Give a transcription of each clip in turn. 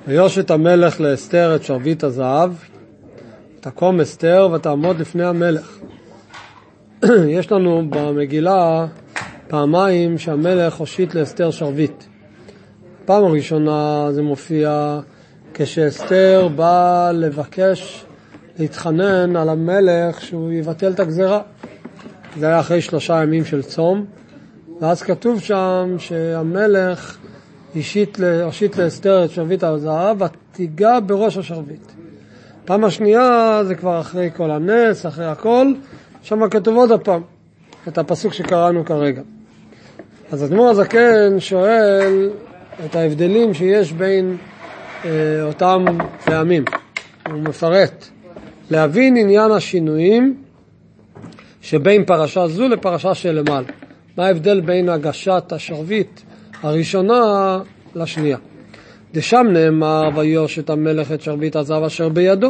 ויושט המלך לאסתר את שרביט הזהב, תקום אסתר ותעמוד לפני המלך. יש לנו במגילה פעמיים שהמלך הושיט לאסתר שרביט. פעם הראשונה זה מופיע כשאסתר בא לבקש להתחנן על המלך שהוא יבטל את הגזרה. זה היה אחרי 3 ימים של צום, ואז כתוב שם שהמלך הושיט לאסתר את שרביט הזהב ותיגע בראש השרביט. פעם השנייה זה כבר אחרי כל הנס, אחרי הכל, שם כתוב עוד הפעם את הפסוק שקראנו כרגע. אז אדמו"ר הזקן שואל את ההבדלים שיש בין אותם פעמים. הוא מפרט להבין עניין השינויים שבין פרשה זו לפרשה שלמעלה. מה ההבדל בין הגשת השרביט הראשונה לשנייה? דשם נאמר ויושט המלך את שרביט הזהב אשר בידו.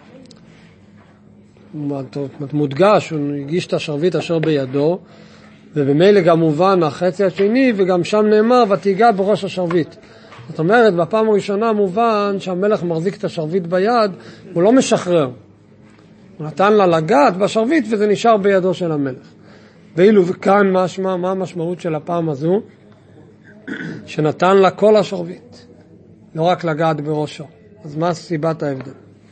מודגש, הוא הגיש את השרביט אשר בידו, ובמילא גם מובן החצי השני, וגם שם נאמר ותיגע בראש השרביט. זאת אומרת, בפעם הראשונה מובן שהמלך מחזיק את השרביט ביד, הוא לא משחרר. הוא נתן לה לגעת בשרביט וזה נשאר בידו של המלך. ואילו וכאן מה המשמעות של הפעם הזו? שנתן לה כל השרביט, לא רק לגעת בראשו. אז מה סיבת ההבדל?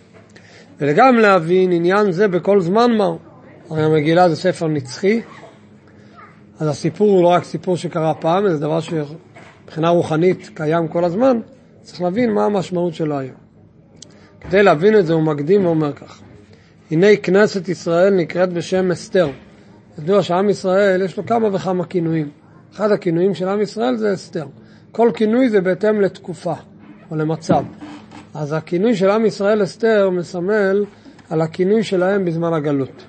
וגם להבין עניין זה בכל זמן מהו. הרי המגילה זה ספר נצחי, אז הסיפור הוא לא רק סיפור שקרה פעם, זה דבר שבחינה רוחנית קיים כל הזמן, צריך להבין מה המשמעות שלו היום. כדי להבין את זה הוא מקדים ואומר כך: הנה כנסת ישראל נקראת בשם אסתר. ידוע שעם ישראל יש לו כמה וכמה כינויים. אחד הכינויים של עם ישראל זה אסתר. כל כינוי זה בהתאם לתקופה או למצב. אז הכינוי של עם ישראל אסתר מסמל על הכינוי שלהם בזמן הגלות.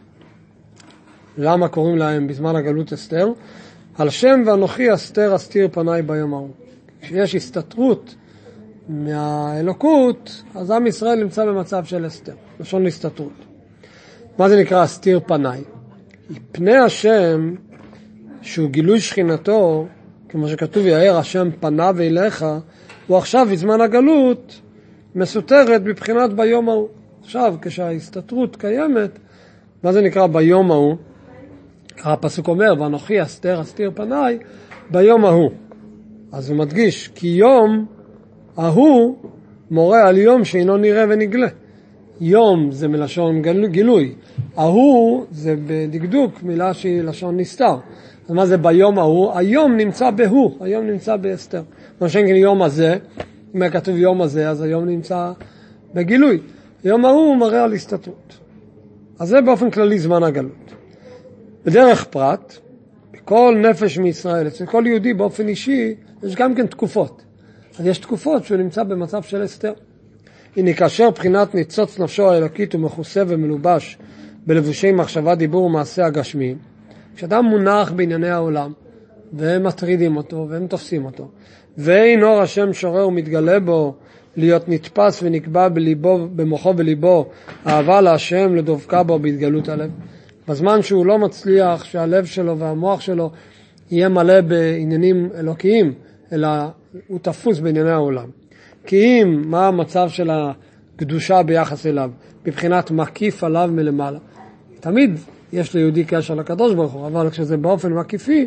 למה קוראים להם בזמן הגלות אסתר? על שם ואנוכי אסתר אסתיר פניי ביום ההוא. כשיש הסתתרות מהאלוקות, אז עם ישראל נמצא במצב של אסתר, לשון הסתתרות. מה זה נקרא אסתיר פניי? פני השם, שהוא גילוי שכינתו, כמו שכתוב יאר השם פניו אליך, הוא עכשיו בזמן הגלות מסותרת בבחינת ביום ההוא. עכשיו כשההסתתרות קיימת, מה זה נקרא ביום ההוא? הפסוק אומר ואנוכי אסתר אסתיר פניי ביום ההוא. אז הוא מדגיש כי יום ההוא מורה על יום שאינו נראה ונגלה. יום זה מלשון גילוי, ההוא זה בדקדוק מילה שהיא לשון נסתר. אז מה זה ביום ההוא? היום נמצא בהוא, היום נמצא באסתר. מה שאין יום הזה, אם כתוב יום הזה, אז היום נמצא בגילוי. יום ההוא מראה על הסתתרות. אז זה באופן כללי זמן הגלות. בדרך פרט, בכל נפש מישראל, אצל כל יהודי באופן אישי, יש גם כן תקופות. אז יש תקופות שהוא נמצא במצב של אסתר. הנה כאשר בחינת ניצוץ נפשו האלוקית ומכוסה ומלובש בלבושי מחשבה, דיבור ומעשה הגשמיים, כשאדם מונח בענייני העולם, והם מטרידים אותו והם תופסים אותו, ואין אור השם שורר ומתגלה בו להיות נתפס ונקבע בליבו, במוחו וליבו, אהבה להשם לדבקה בו בהתגלות הלב. בזמן שהוא לא מצליח שהלב שלו והמוח שלו יהיה מלא בעניינים אלוקיים, אלא הוא תפוס בענייני העולם. כי אם מה המצב של הקדושה ביחס אליו, בבחינת מקיף עליו מלמעלה. תמיד יש ליהודי קשר לקדוש ברוך הוא, אבל כשזה באופן מקיפי,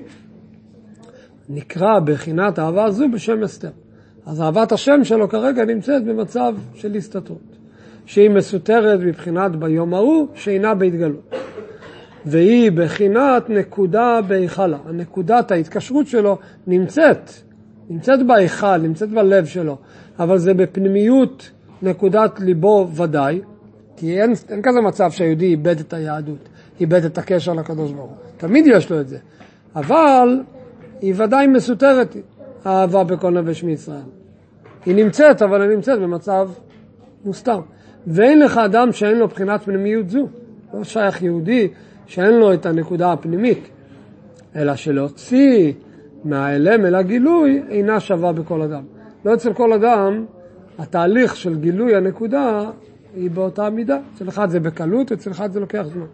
נקרא בחינת אהבה זו בשם אסתר. אז אהבת השם שלו כרגע נמצאת במצב של הסתתרות, שהיא מסותרת בבחינת ביום ההוא שאינה בהתגלות. והיא בחינת נקודה בהיכלה. הנקודת ההתקשרות שלו נמצאת בהיכל, נמצאת בלב שלו, אבל זה בפנימיות נקודת ליבו ודאי, כי אין כזה מצב שהיהודי איבד את היהדות, איבד את הקשר לקדוש ברוך הוא. תמיד יש לו את זה. אבל היא ודאי מסותרת, האהבה בכל נפש מישראל. היא נמצאת, אבל היא נמצאת במצב מוסתר. ואין לך אדם שאין לו בחינת פנימיות זו. לא שייך יהודי שאין לו את הנקודה הפנימית, אלא שלהוציא מהאלם אל הגילוי אינה שווה בכל אדם. לא אצל כל אדם, התהליך של גילוי הנקודה היא באותה מידה. אצל אחד זה בקלות, אצל אחד זה לוקח זמן.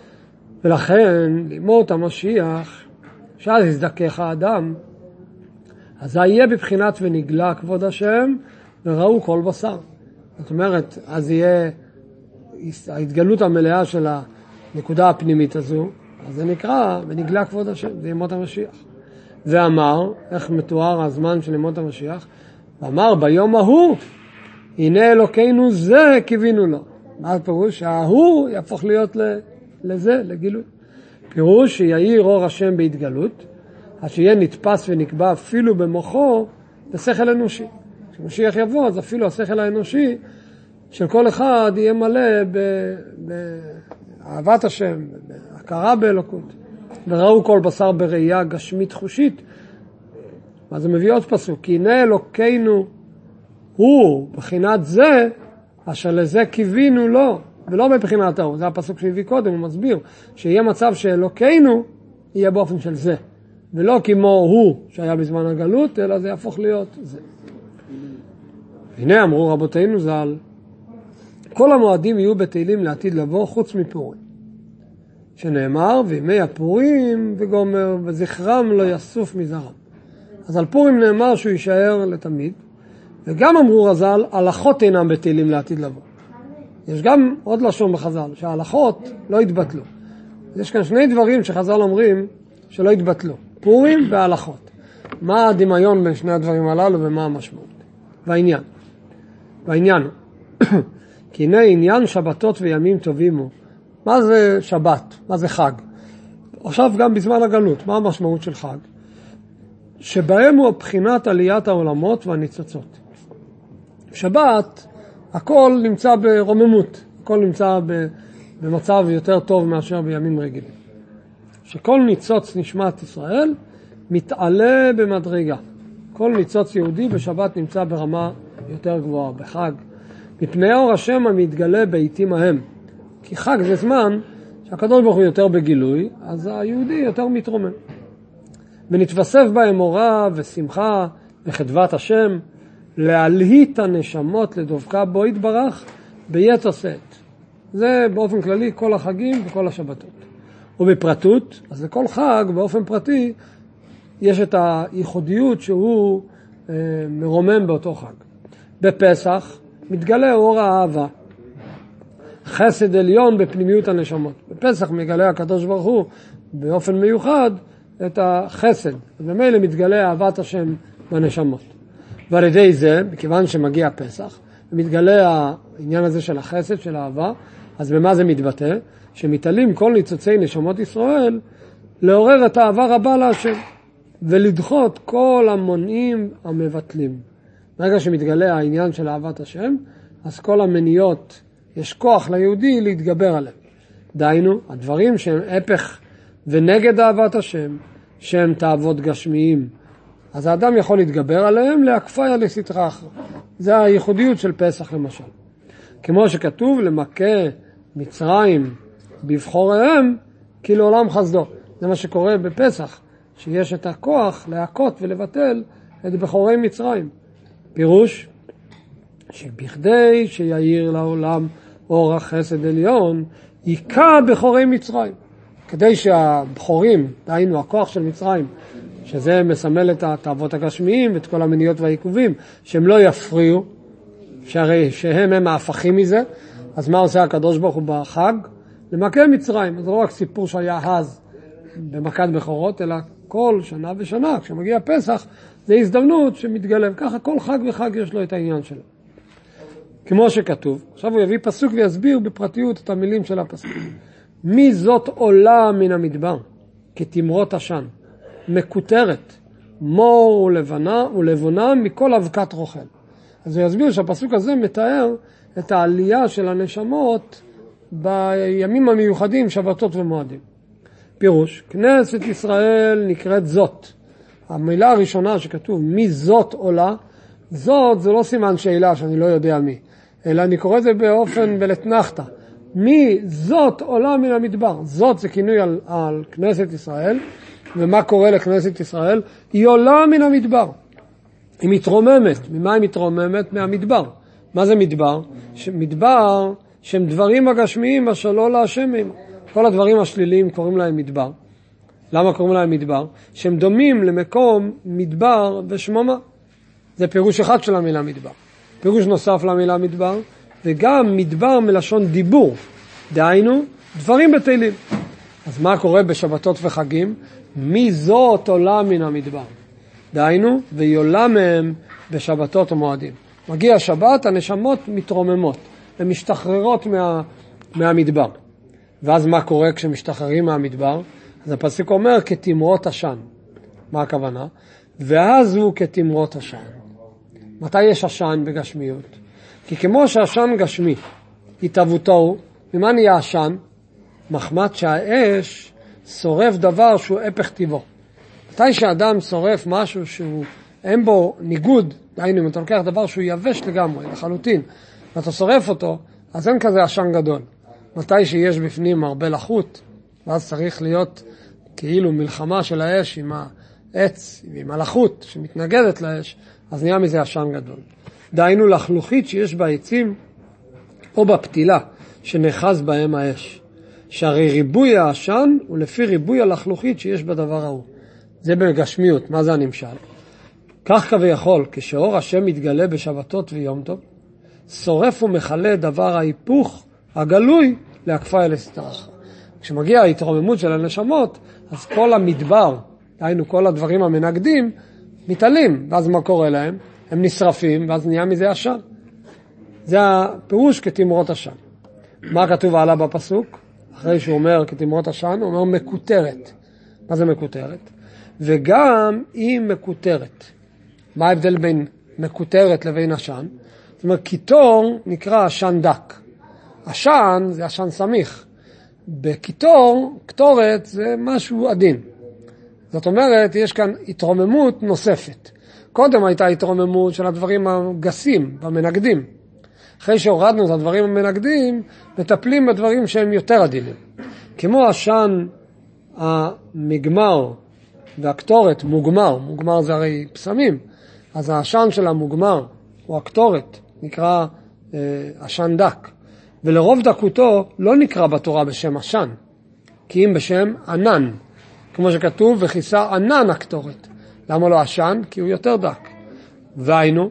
ולכן, לימות המשיח, שאז יזדכך האדם, אז זה יהיה בבחינת ונגלה כבוד השם, וראו כל בשר. זאת אומרת, אז יהיה ההתגלות המלאה של הנקודה הפנימית הזו, אז זה נקרא ונגלה כבוד השם, זה ימות המשיח. ואמר, איך מתואר הזמן של ימות המשיח? ואמר ביום ההוא, הנה אלוקינו זה קיווינו לו. מה הפירוש? ההוא יהפוך להיות לזה, לגילוי. פירוש שיאיר אור השם בהתגלות, אז שיהיה נתפס ונקבע אפילו במוחו בשכל אנושי. כשמשיח יבוא, אז אפילו השכל האנושי של כל אחד יהיה מלא באהבת השם, בהכרה באלוקות. וראו כל בשר בראייה גשמית חושית. אז זה מביא עוד פסוק, כי הנה אלוקינו הוא בחינת זה, אשר לזה קיווינו לו, ולא בבחינת ההוא. זה הפסוק שהביא קודם, הוא מסביר, שיהיה מצב שאלוקינו יהיה באופן של זה, ולא כמו הוא שהיה בזמן הגלות, אלא זה יהפוך להיות זה. הנה אמרו רבותינו ז"ל, כל המועדים יהיו בתהילים לעתיד לבוא חוץ מפורים. שנאמר, וימי הפורים וגומר, וזכרם לא יסוף מזרם. אז על פורים נאמר שהוא יישאר לתמיד, וגם אמרו רז"ל, הלכות אינם בתהילים לעתיד לבוא. יש גם עוד לשון בחז"ל, שההלכות לא יתבטלו. יש כאן שני דברים שחז"ל אומרים שלא יתבטלו, פורים וההלכות. מה הדמיון בין שני הדברים הללו ומה המשמעות? והעניין כי הנה עניין שבתות וימים טובים הוא. מה זה שבת? מה זה חג? עכשיו גם בזמן הגלות, מה המשמעות של חג? שבהם הוא בחינת עליית העולמות והניצוצות. שבת, הכל נמצא ברוממות, הכל נמצא במצב יותר טוב מאשר בימים רגילים. שכל ניצוץ נשמת ישראל מתעלה במדרגה. כל ניצוץ יהודי בשבת נמצא ברמה יותר גבוהה, בחג. מפני אור השם המתגלה בעיתים ההם. כי חג זה זמן שהקדוש ברוך הוא יותר בגילוי, אז היהודי יותר מתרומם. ונתווסף בהם אורה ושמחה וחדוות השם, להלהיט הנשמות לדבקה בו יתברך ביתר שאת. זה באופן כללי כל החגים וכל השבתות. ובפרטות, אז לכל חג באופן פרטי יש את הייחודיות שהוא מרומם באותו חג. בפסח מתגלה אור האהבה, חסד עליון בפנימיות הנשמות. בפסח מגלה הקדוש ברוך הוא באופן מיוחד את החסד, ומילא מתגלה אהבת השם בנשמות. ועל ידי זה, מכיוון שמגיע פסח, ומתגלה העניין הזה של החסד, של האהבה, אז במה זה מתבטא? שמתעלים כל ניצוצי נשמות ישראל לעורר את האהבה רבה להשם, ולדחות כל המונעים המבטלים. ברגע שמתגלה העניין של אהבת השם, אז כל המניות, יש כוח ליהודי להתגבר עליהם. דהיינו, הדברים שהם הפך ונגד אהבת השם, שהם תאוות גשמיים, אז האדם יכול להתגבר עליהם להקפיה לסתרה אחרת. זה הייחודיות של פסח למשל. כמו שכתוב, למכה מצרים בבחוריהם, כי לעולם חסדו. זה מה שקורה בפסח, שיש את הכוח להכות ולבטל את בחורי מצרים. פירוש, שבכדי שיעיר לעולם אור החסד עליון, יקע בחורי מצרים. כדי שהבחורים, דהיינו הכוח של מצרים, שזה מסמל את התאוות הגשמיים ואת כל המניות והעיכובים, שהם לא יפריעו, שהרי שהם ההפכים מזה, אז מה עושה הקדוש ברוך הוא בחג? למכה מצרים. זה לא רק סיפור שהיה אז במכת בכורות, אלא כל שנה ושנה, כשמגיע פסח, זה הזדמנות שמתגלם. ככה כל חג וחג יש לו את העניין שלו. כמו שכתוב, עכשיו הוא יביא פסוק ויסביר בפרטיות את המילים של הפסוק. מי זאת עולה מן המדבר, כתמרות עשן, מקוטרת, מור ולבונה מכל אבקת רוכל. אז הוא יסביר שהפסוק הזה מתאר את העלייה של הנשמות בימים המיוחדים, שבתות ומועדים. פירוש, כנסת ישראל נקראת זאת. המילה הראשונה שכתוב, מי זאת עולה, זאת זה לא סימן שאלה שאני לא יודע מי, אלא אני קורא את זה באופן בלתנחתא. מי זאת עולה מן המדבר. זאת זה כינוי על כנסת ישראל, ומה קורה לכנסת ישראל? היא עולה מן המדבר. היא מתרוממת. ממה היא מתרוממת? מהמדבר. מה זה מדבר? מדבר שהם דברים הגשמיים אשר לא להשם הם. כל הדברים השליליים קוראים להם מדבר. למה קוראים להם מדבר? שהם דומים למקום מדבר ושממה. זה פירוש אחד של המילה מדבר. פירוש נוסף למילה מדבר, וגם מדבר מלשון דיבור, דהיינו דברים בטלים. אז מה קורה בשבתות וחגים? מי זאת עולה מן המדבר? דהיינו, ויולה מהם בשבתות ומועדים. מגיע שבת, הנשמות מתרוממות, הן משתחררות מהמדבר. ואז מה קורה כשמשתחררים מהמדבר? אז הפסוק אומר כתמרות עשן. מה הכוונה? ואז הוא כתמרות עשן. מתי יש עשן בגשמיות? כי כמו שהעשן גשמי, התהוותו, ממה נהיה עשן? מחמת שהאש שורף דבר שהוא הפך טבעו. מתי שאדם שורף משהו שהוא אין בו ניגוד, דהיינו, אם אתה לוקח דבר שהוא יבש לגמרי, לחלוטין, ואתה שורף אותו, אז אין כזה עשן גדול. מתי שיש בפנים הרבה לחות, ואז צריך להיות כאילו מלחמה של האש עם העץ, עם הלחות שמתנגדת לאש, אז נהיה מזה עשן גדול. דהיינו לחלוכית שיש בעצים, או בפתילה, שנחז בהם האש. שהרי ריבוי העשן הוא לפי ריבוי הלחלוכית שיש בדבר ההוא. זה בגשמיות, מה זה הנמשל? כך כביכול, כשאור השם מתגלה בשבתות ויום טוב, שורף ומחלה דבר ההיפוך הגלוי להקפה אל הסתרך. כשמגיע ההתרוממות של הנשמות, אז כל המדבר, דהיינו כל הדברים המנגדים, מתעלים, ואז מה קורה להם? הם נשרפים, ואז נהיה מזה עשן. זה הפירוש כתמרות עשן. מה כתוב עלה בפסוק? אחרי שהוא אומר כתמרות עשן, הוא אומר מקוטרת. מה זה מקוטרת? וגם היא מקוטרת. מה ההבדל בין מקוטרת לבין עשן? זאת אומרת, קיטור נקרא עשן דק. עשן זה עשן סמיך. בקיטור, קטורת זה משהו עדין. זאת אומרת, יש כאן התרוממות נוספת. קודם הייתה התרוממות של הדברים הגסים והמנגדים. אחרי שהורדנו את הדברים המנגדים, מטפלים בדברים שהם יותר עדינים. כמו עשן המגמר והקטורת, מוגמר זה הרי פסמים, אז העשן של המוגמר הוא הקטורת, נקרא עשן דק. ולרוב דקותו לא נקרא בתורה בשם עשן, כי אם בשם ענן, כמו שכתוב, וכיסה ענן הקטורת. למה לא עשן? כי הוא יותר דק. והיינו,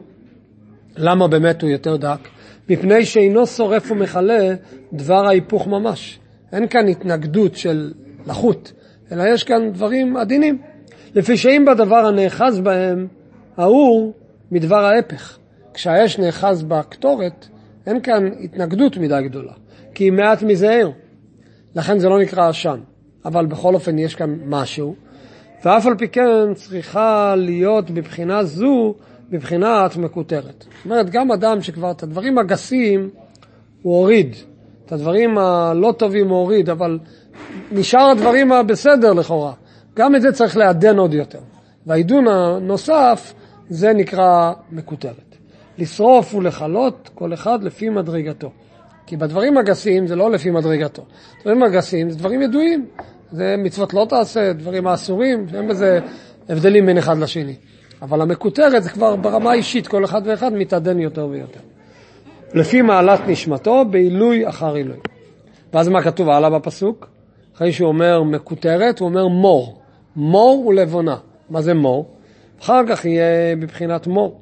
למה באמת הוא יותר דק? מפני שאינו שורף ומחלה דבר ההיפוך ממש. אין כאן התנגדות של לחות, אלא יש כאן דברים עדינים. לפי שאם בדבר הנאחז בהם, האור מדבר ההפך. כשהאש נאחז בקטורת, אין כאן התנגדות מדי גדולה, כי היא מעט מזעיר. לכן זה לא נקרא עשן. אבל בכל אופן יש כאן משהו, ואף על פי כן צריכה להיות בבחינה זו, בבחינת מקוטרת. זאת אומרת, גם אדם שכבר את הדברים הגסים הוא הוריד, את הדברים הלא טובים הוא הוריד, אבל נשאר הדברים הבסדר לכאורה. גם את זה צריך לעדן עוד יותר. והעידון הנוסף, זה נקרא מקוטרת. לשרוף ולחלות כל אחד לפי מדרגתו. כי בדברים הגסים זה לא לפי מדרגתו. דברים הגסים זה דברים ידועים. זה מצוות לא תעשה, דברים האסורים, אין בזה הבדלים בין אחד לשני. אבל המקוטרת זה כבר ברמה אישית, כל אחד ואחד מתעדן יותר ויותר. לפי מעלת נשמתו, בעילוי אחר עילוי. ואז מה כתוב עלה בפסוק? אחרי שהוא אומר מקוטרת, הוא אומר מור. מור ולבונה. מה זה מור? אחר כך יהיה בבחינת מור.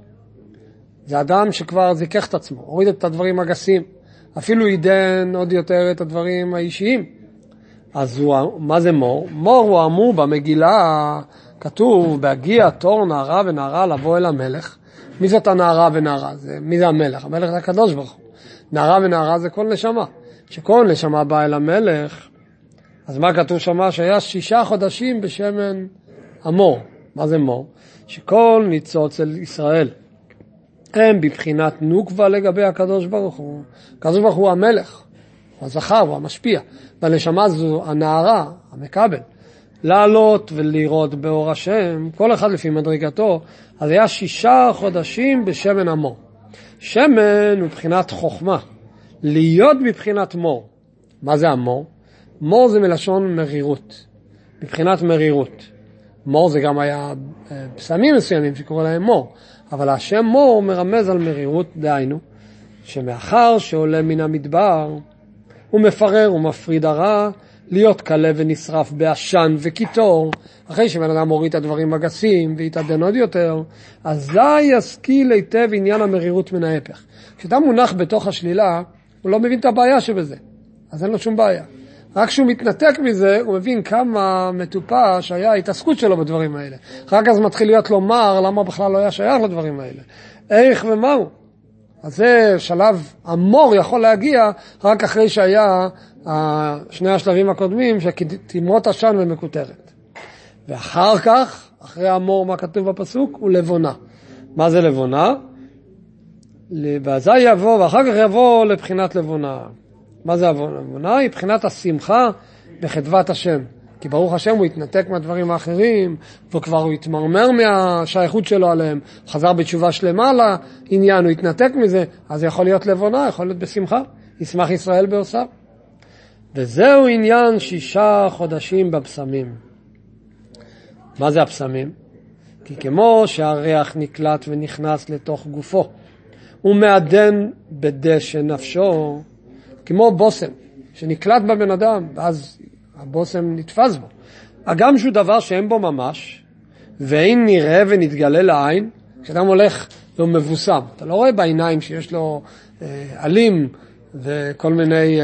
זה אדם שכבר זיכך את עצמו, הוריד את הדברים הגסים. אפילו עידן עוד יותר את הדברים האישיים. אז מה זה מור? מור הוא אמור במגילה, כתוב בהגיע תור נערה ונערה לבוא אל המלך. מי זאת הנערה ונערה? מי זה המלך? המלך זה הקדוש ברוך הוא. נערה ונערה זה כל נשמה. שכל נשמה באה אל המלך, אז מה כתוב שמה? שהיה 6 חודשים בשמן המור. מה זה מור? שכל ניצוץ אל ישראל הם בבחינת נוקבה לגבי הקדוש ברוך הוא. הקדוש ברוך הוא המלך, הוא הזכר, הוא המשפיע. והנשמה זו הנערה, המקבל. לעלות ולראות באור השם, כל אחד לפי מדרגתו, אז היה 6 חודשים בשמן המור. שמן הוא בבחינת חוכמה, להיות בבחינת מור. מה זה המור? מור זה מלשון מרירות, בבחינת מרירות. מור זה גם היה פסמים מסוימים שקורא להם מור, אבל השם מור מרמז על מרירות, דהיינו, שמאחר שעולה מן המדבר, הוא מפרר ומפריד הרע, להיות קלה ונשרף בעשן וקיטור, אחרי שבן אדם מוריד את הדברים הגסים והתעדן עוד יותר, אזי ישכיל היטב עניין המרירות מן ההפך. כשאתה מונח בתוך השלילה, הוא לא מבין את הבעיה שבזה, אז אין לו שום בעיה. רק כשהוא מתנתק מזה, הוא מבין כמה מטופש היה ההתעסקות שלו בדברים האלה. רק אז מתחיל להיות לומר למה בכלל לא היה שייך לדברים האלה. איך ומהו. אז זה שלב המור יכול להגיע רק אחרי שהיה שני השלבים הקודמים, שתמרות עשן ומקוטרת. ואחר כך, אחרי המור, מה כתוב בפסוק? הוא לבונה. מה זה לבונה? ואזי יבוא, ואחר כך יבוא לבחינת לבונה. מה זה לבונה? היא בחינת השמחה בחדוות השם. כי ברוך השם הוא התנתק מהדברים האחרים, וכבר הוא התמרמר מהשייכות שלו עליהם, חזר בתשובה שלמה לעניין, הוא התנתק מזה, אז יכול להיות לבונה, יכול להיות בשמחה, ישמח ישראל בעושיו. וזהו עניין 6 חודשים בפסמים. מה זה הפסמים? כי כמו שהריח נקלט ונכנס לתוך גופו, הוא מעדן בדשן נפשו, כמו בוסם שנקלט בבן אדם, ואז הבוסם נתפס בו. הגם שהוא דבר שאין בו ממש, ואין נראה ונתגלה לעין, כשאדם הולך והוא מבוסם, אתה לא רואה בעיניים שיש לו עלים וכל מיני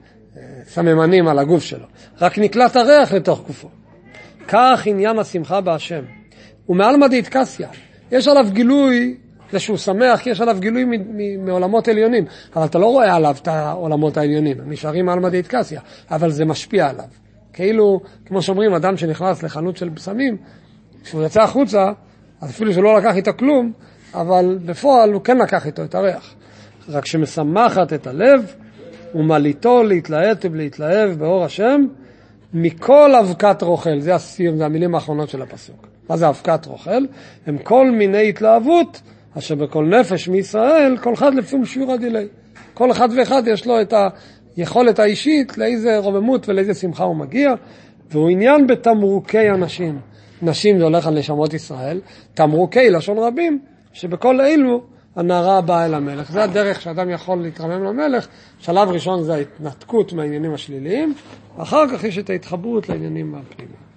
סממנים על הגוף שלו, רק נקלט הריח לתוך גופו. כך עניין השמחה בהשם. הוא מעלמא דאיטקסיה. יש עליו גילוי, זה שהוא שמח, יש עליו גילוי מעולמות עליונים, אבל אתה לא רואה עליו את העולמות העליונים, הם נשארים מעלמא דאיטקסיה, אבל זה משפיע עליו. כאילו, כמו שאומרים, אדם שנכנס לחנות של בשמים, כשהוא יצא החוצה, אז אפילו שלא לקח איתו כלום, אבל בפועל הוא כן לקח איתו את הריח. רק שמשמחת את הלב, ומליטו להתלהט ולהתלהב באור השם, מכל אבקת רוכל. זה המילים האחרונות של הפסוק. מה זה אבקת רוכל? הם כל מיני התלהבות, אשר בכל נפש מישראל, כל אחד לפי שיעור הדילי. כל אחד ואחד יש לו את היכולת האישית, לאיזה רוממות ולאיזה שמחה הוא מגיע, והוא עניין בתמרוקי אנשים. נשים זה הולך על נשמות ישראל, תמרוקי לשון רבים, שבכל אלו הנערה באה אל המלך. זה הדרך שאדם יכול להתרמם למלך. שלב ראשון זה ההתנתקות מהעניינים השליליים, ואחר כך יש את ההתחברות לעניינים הפנימיים.